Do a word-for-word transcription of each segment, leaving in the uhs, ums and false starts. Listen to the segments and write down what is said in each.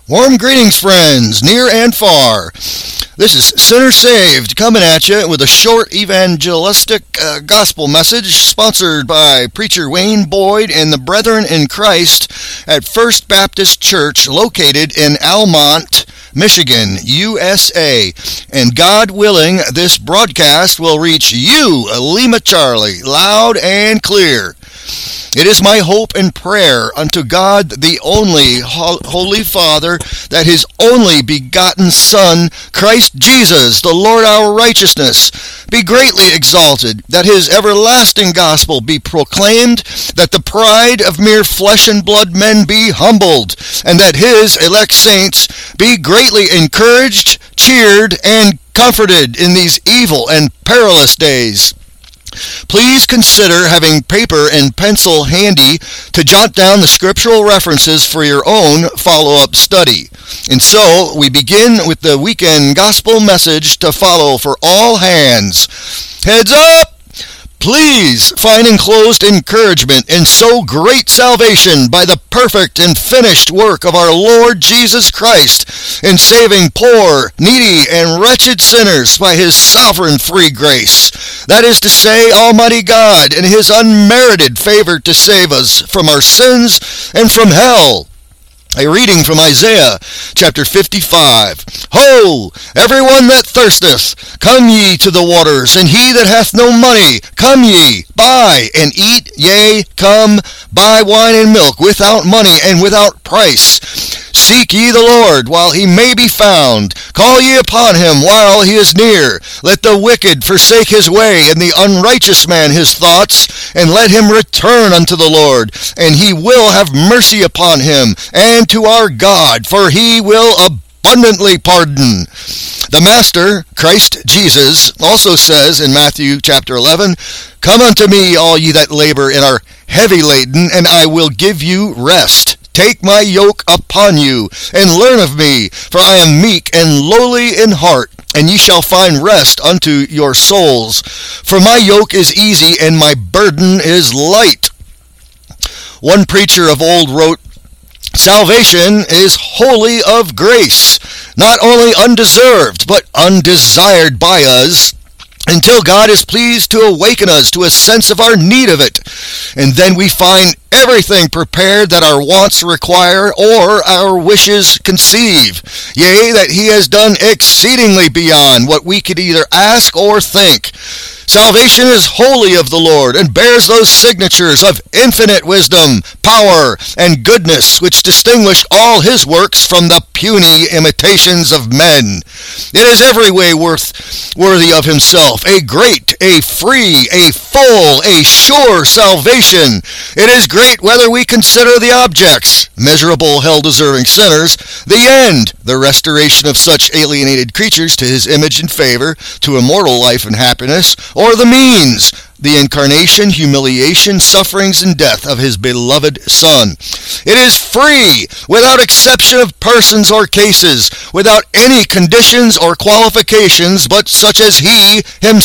Warm greetings, friends, near and far. This is Sinner Saved coming at you with a short evangelistic uh, gospel message sponsored by Preacher Wayne Boyd and the Brethren in Christ at First Baptist Church located in Almont, Michigan, U S A. And God willing, this broadcast will reach you, Lima Charlie, loud and clear. It is my hope and prayer unto God, the only Holy Father, that His only begotten Son, Christ Jesus, the Lord our righteousness, be greatly exalted, that His everlasting gospel be proclaimed, that the pride of mere flesh and blood men be humbled, and that His elect saints be greatly encouraged, cheered, and comforted in these evil and perilous days. Please consider having paper and pencil handy to jot down the scriptural references for your own follow-up study. And so, we begin with the weekend gospel message to follow for all hands. Heads up! Please find enclosed encouragement and so great salvation by the perfect and finished work of our Lord Jesus Christ in saving poor, needy, and wretched sinners by His sovereign free grace. That is to say, Almighty God in His unmerited favor to save us from our sins and from hell. A reading from Isaiah chapter fifty-five. Ho, everyone that thirsteth, come ye to the waters, and he that hath no money, come ye, buy and eat, yea, come, buy wine and milk without money and without price. Seek ye the Lord while he may be found. Call ye upon him while he is near. Let the wicked forsake his way, and the unrighteous man his thoughts, and let him return unto the Lord, and he will have mercy upon him, and to our God, for he will abundantly pardon. The Master, Christ Jesus, also says in Matthew chapter eleven, Come unto me, all ye that labor and are heavy laden, and I will give you rest. Take my yoke upon you, and learn of me, for I am meek and lowly in heart, and ye shall find rest unto your souls. For my yoke is easy, and my burden is light. One preacher of old wrote, Salvation is wholly of grace, not only undeserved, but undesired by us, until God is pleased to awaken us to a sense of our need of it. And then we find everything prepared that our wants require or our wishes conceive. Yea, that He has done exceedingly beyond what we could either ask or think. Salvation is wholly of the Lord and bears those signatures of infinite wisdom, power, and goodness which distinguish all His works from the puny imitations of men. It is every way worth, worthy of Himself, a great, a free, a full, a sure salvation. It is great whether we consider the objects, miserable, hell-deserving sinners, the end, the restoration of such alienated creatures to His image and favor, to immortal life and happiness, or the means, the incarnation, humiliation, sufferings, and death of His beloved Son. It is free, without exception of persons or cases, without any conditions or qualifications but such as He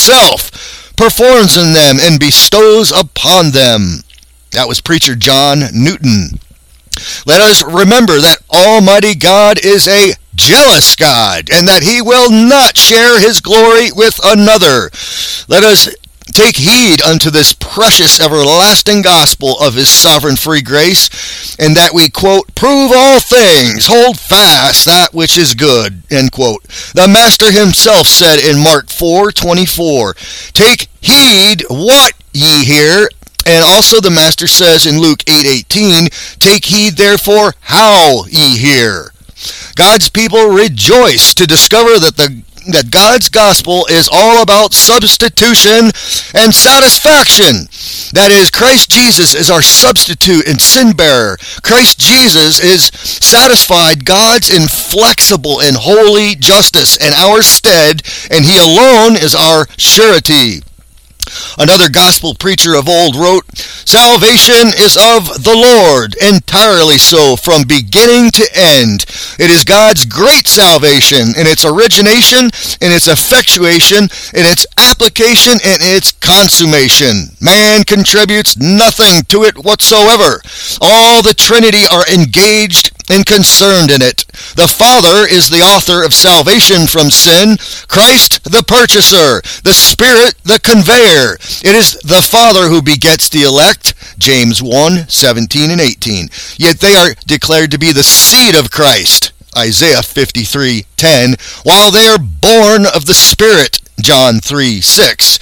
Himself performs in them and bestows upon them. That was Preacher John Newton. Let us remember that Almighty God is a jealous God, and that He will not share His glory with another. Let us take heed unto this precious everlasting gospel of His sovereign free grace, and that we, quote, prove all things, hold fast that which is good, end quote. The Master Himself said in Mark four twenty-four, Take heed what ye hear. And also the Master says in Luke eight eighteen, Take heed therefore how ye hear. God's people rejoice to discover that the that God's gospel is all about substitution and satisfaction. That is, Christ Jesus is our substitute and sin bearer. Christ Jesus is satisfied God's inflexible and holy justice in our stead, and He alone is our surety. Another gospel preacher of old wrote, Salvation is of the Lord, entirely so, from beginning to end. It is God's great salvation in its origination, in its effectuation, in its application, and its consummation. Man contributes nothing to it whatsoever. All the Trinity are engaged and concerned in it. The Father is the author of salvation from sin, Christ the purchaser, the Spirit the conveyor. It is the Father who begets the elect, James one, seventeen and eighteen. Yet they are declared to be the seed of Christ, Isaiah fifty-three, ten, while they are born of the Spirit, John three, six.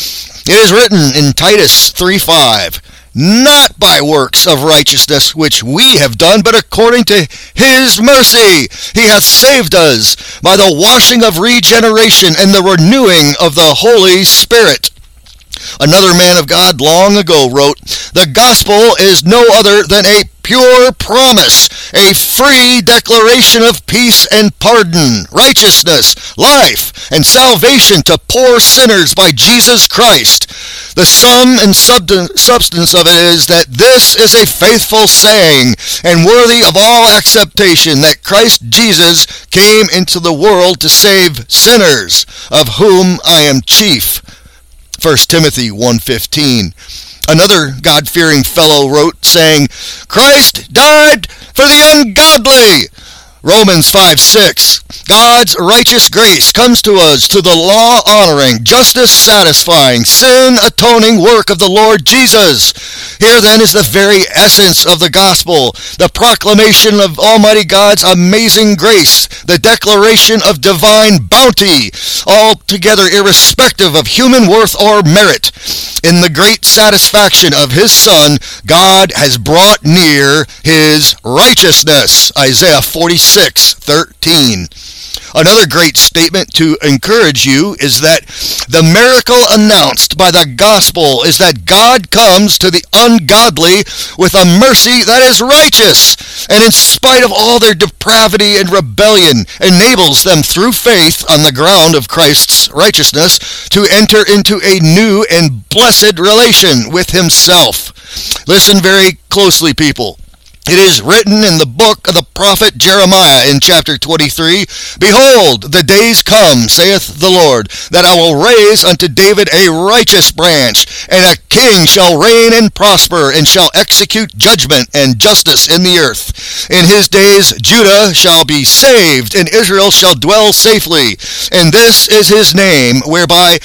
It is written in Titus three, five, not by works of righteousness which we have done, but according to his mercy he hath saved us by the washing of regeneration and the renewing of the Holy Spirit. Another man of God long ago wrote, the gospel is no other than a pure promise, a free declaration of peace and pardon, righteousness, life, and salvation to poor sinners by Jesus Christ. The sum and substance of it is that this is a faithful saying and worthy of all acceptation, that Christ Jesus came into the world to save sinners, of whom I am chief. First Timothy one fifteen. Another God-fearing fellow wrote, saying, Christ died for the ungodly. Romans five six. God's righteous grace comes to us to the law-honoring, justice-satisfying, sin-atoning work of the Lord Jesus. Here then is the very essence of the gospel, the proclamation of Almighty God's amazing grace, the declaration of divine bounty, altogether irrespective of human worth or merit. In the great satisfaction of his Son, God has brought near his righteousness. Isaiah forty-six, thirteen. Another great statement to encourage you is that the miracle announced by the gospel is that God comes to the ungodly with a mercy that is righteous, and in spite of all their depravity and rebellion, enables them through faith on the ground of Christ's righteousness to enter into a new and blessed relation with himself. Listen very closely, people. It is written in the book of the prophet Jeremiah in chapter twenty-three, Behold, the days come, saith the Lord, that I will raise unto David a righteous branch, and a king shall reign and prosper, and shall execute judgment and justice in the earth. In his days Judah shall be saved, and Israel shall dwell safely. And this is his name, whereby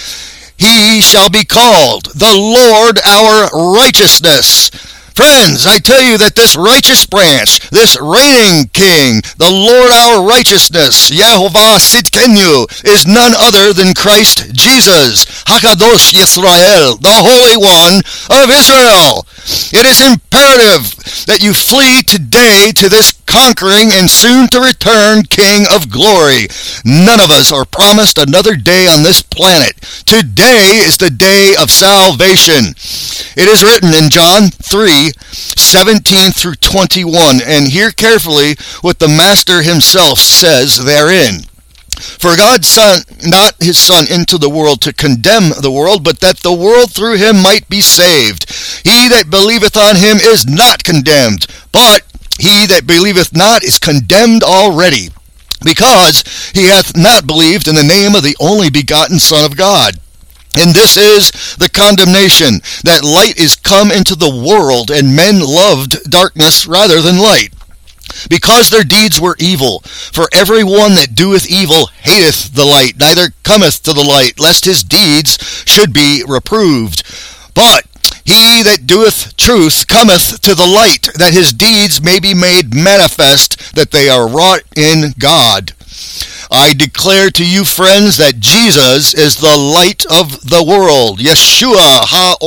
he shall be called, the Lord our righteousness. Friends, I tell you that this righteous branch, this reigning king, the Lord our righteousness, Yehovah Sidkenu, is none other than Christ Jesus, Hakadosh Yisrael, the Holy One of Israel. It is imperative that you flee today to this conquering and soon to return King of glory. None of us are promised another day on this planet. Today is the day of salvation. It is written in John three, seventeen through twenty-one, and hear carefully what the Master himself says therein. For God sent not his Son into the world to condemn the world, but that the world through him might be saved. He that believeth on him is not condemned, but he that believeth not is condemned already, because he hath not believed in the name of the only begotten Son of God. And this is the condemnation, that light is come into the world, and men loved darkness rather than light, because their deeds were evil. For every one that doeth evil hateth the light, neither cometh to the light, lest his deeds should be reproved. But he that doeth truth cometh to the light, that his deeds may be made manifest, that they are wrought in God. I declare to you, friends, that Jesus is the light of the world, Yeshua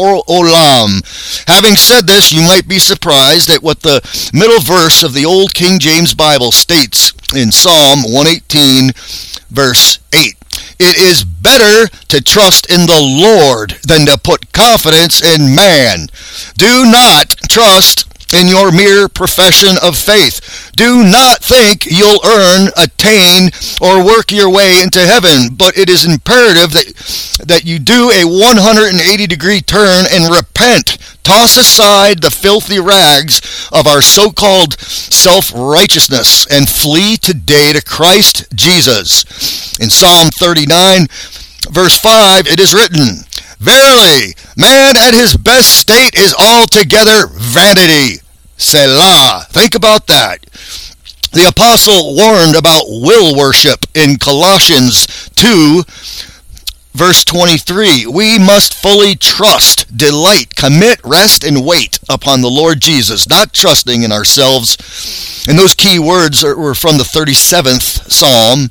ha-olam. Having said this, you might be surprised at what the middle verse of the Old King James Bible states in Psalm one eighteen, verse eight. It is better to trust in the Lord than to put confidence in man. Do not trust in your mere profession of faith. Do not think you'll earn, attain, or work your way into heaven, but it is imperative that, that you do a one hundred eighty degree turn and repent. Toss aside the filthy rags of our so-called self-righteousness and flee today to Christ Jesus. In Psalm thirty-nine, verse five, it is written, Verily, man at his best state is altogether vanity. Selah. Think about that. The apostle warned about will worship in Colossians two, verse twenty-three. We must fully trust, delight, commit, rest, and wait upon the Lord Jesus, not trusting in ourselves. And those key words are, were from the thirty-seventh Psalm.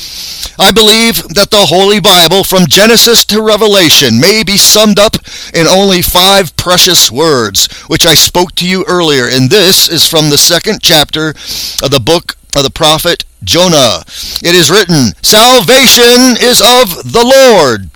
I believe that the Holy Bible, from Genesis to Revelation, may be summed up in only five precious words, which I spoke to you earlier. And this is from the second chapter of the book of the prophet Jonah. It is written, "Salvation is of the Lord."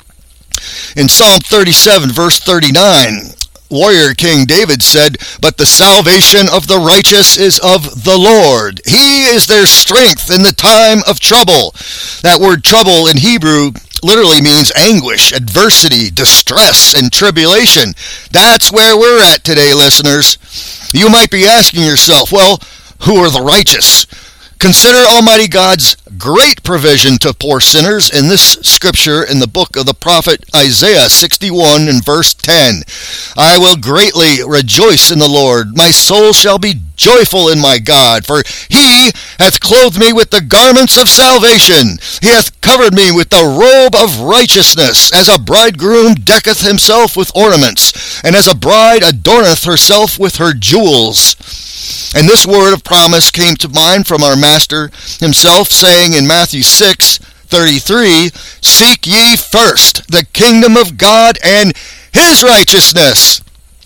In Psalm thirty-seven, verse thirty-nine, warrior King David said, "But the salvation of the righteous is of the Lord. He is their strength in the time of trouble." That word trouble in Hebrew literally means anguish, adversity, distress, and tribulation. That's where we're at today, listeners. You might be asking yourself, well, who are the righteous? Consider Almighty God's great provision to poor sinners in this scripture in the book of the prophet Isaiah sixty-one and verse ten. "I will greatly rejoice in the Lord. My soul shall be joyful in my God, for he hath clothed me with the garments of salvation. He hath covered me with the robe of righteousness, as a bridegroom decketh himself with ornaments, and as a bride adorneth herself with her jewels." And this word of promise came to mind from our Master himself, saying in Matthew six thirty-three, "Seek ye first the kingdom of God and his righteousness."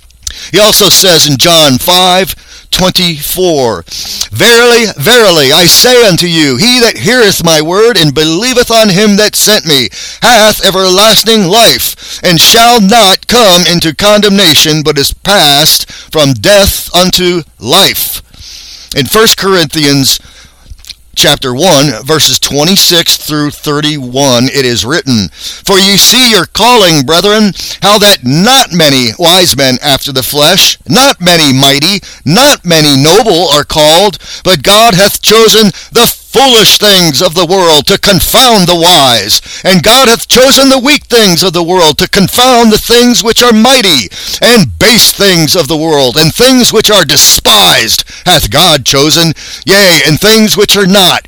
He also says in John five twenty-four, "Verily, verily, I say unto you, he that heareth my word and believeth on him that sent me hath everlasting life, and shall not come into condemnation, but is passed from death unto life." In First Corinthians chapter one, verses twenty-six through thirty-one, it is written, "For ye see your calling, brethren, how that not many wise men after the flesh, not many mighty, not many noble are called, but God hath chosen the foolish things of the world to confound the wise, and God hath chosen the weak things of the world to confound the things which are mighty, and base things of the world, and things which are despised hath God chosen, yea, and things which are not,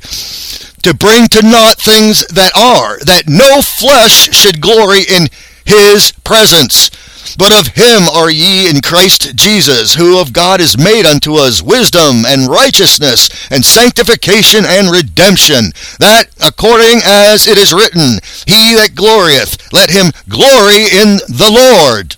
to bring to naught things that are, that no flesh should glory in his presence. But of him are ye in Christ Jesus, who of God is made unto us wisdom and righteousness and sanctification and redemption, that according as it is written, He that glorieth, let him glory in the Lord.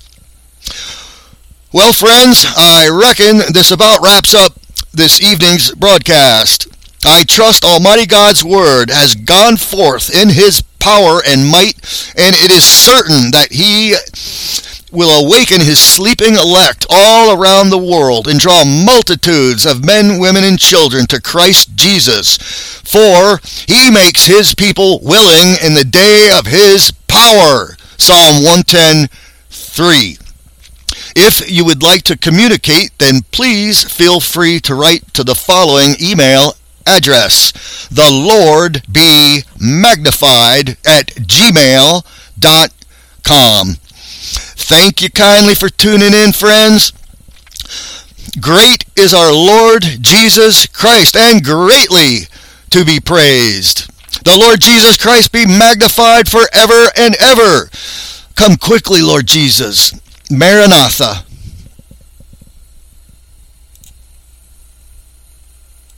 Well, friends, I reckon this about wraps up this evening's broadcast. I trust Almighty God's word has gone forth in his power and might, and it is certain that he will awaken his sleeping elect all around the world and draw multitudes of men, women, and children to Christ Jesus. For he makes his people willing in the day of his power. Psalm one ten, three. If you would like to communicate, then please feel free to write to the following email address: the Lord be magnified at gmail dot com. Thank you kindly for tuning in, friends. Great is our Lord Jesus Christ, and greatly to be praised. The Lord Jesus Christ be magnified forever and ever. Come quickly, Lord Jesus. Maranatha.